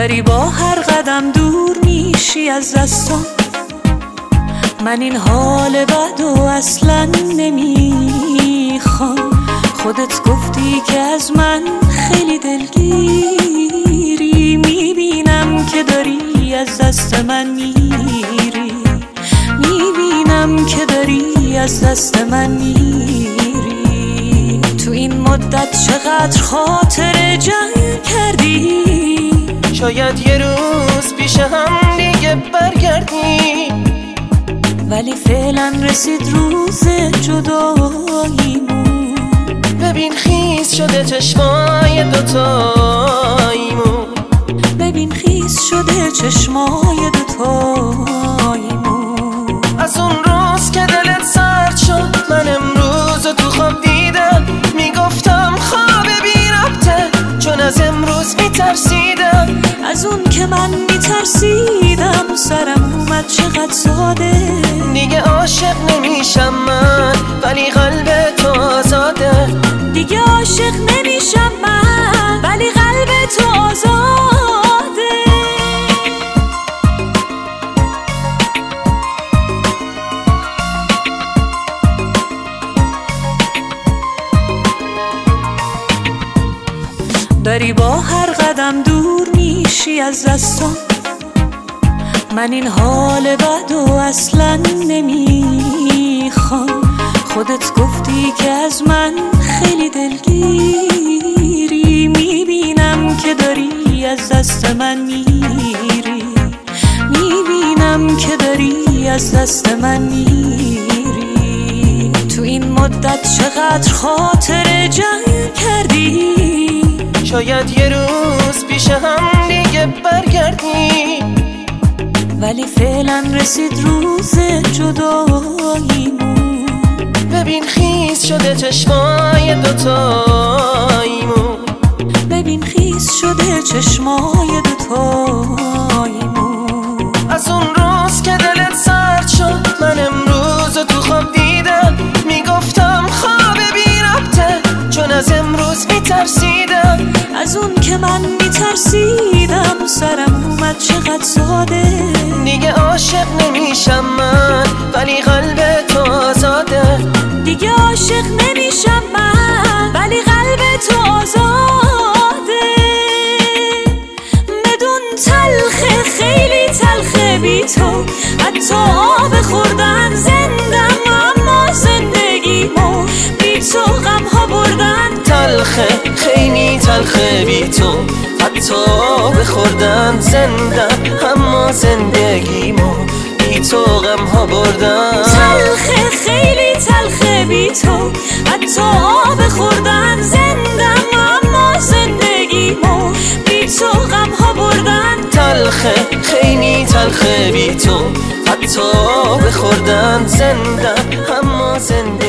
داری با هر قدم دور میشی از دستم. من این حال بدو اصلا نمیخوام. خودت گفتی که از من خیلی دلگیری. میبینم که داری از دست من میری. میبینم که داری از دست من میری. تو این مدت چقدر خاطر جنگ کردی. شاید یه روز پیش هم دیگه برگردیم، ولی فعلا رسید روز جداییمون. ببین خیس شده چشمای دوتاییمون. ببین خیس شده چشمای دوتاییمون. از اون روز که دلت سرد شد من امروز تو خواب دیدم. میگفتم خواب بی ربطه چون از امروز میترسیدم. از اون که من میترسیدم سرم اومد چقدر ساده. دیگه عاشق نمیشم من ولی قلب تو آزاده. دیگه عاشق نمیشم من ولی قلب تو آزاده. داری با هر قدم دور میشی از دستم. من این حال بدو اصلا نمیخوام. خودت گفتی که از من خیلی دلگیری. میبینم که داری از دست من میری. میبینم که داری از دست من میری. تو این مدت چقدر خاطر جنگ کردی. شاید یه روز پیش هم دیگه برگردیم، ولی فعلا رسید روز جداییمون. ببین خیس شده چشمای دوتاییمون. ببین خیس شده چشمای دوتاییمون. از اون روز که دلت سرد شد من امروز تو خواب دیدم. میگفتم خواب بی ربطه چون از امروز میترسیدم. از اون که من میترسیدم سرم اومد چقدر ساده. دیگه عاشق نمیشم من ولی قلب تو آزاده. دیگه عاشق نمیشم من ولی قلب تو آزاده. بدون تلخه خیلی تلخه بی تو. حتی آب خوردن زندم اما زندگیمو بی تو غم ها بردن. تلخه خیلی تلخه بی تو. حتی بخوردن زندم اما زندگیمو بی تو غم ها بردن. تلخه خیلی تلخه بی تو. حتی آب خوردن زندم اما زندگیمو بی تو غم ها بردن. تلخه خیلی تلخه بی تو. حتی بخوردن زندم اما زندگیمو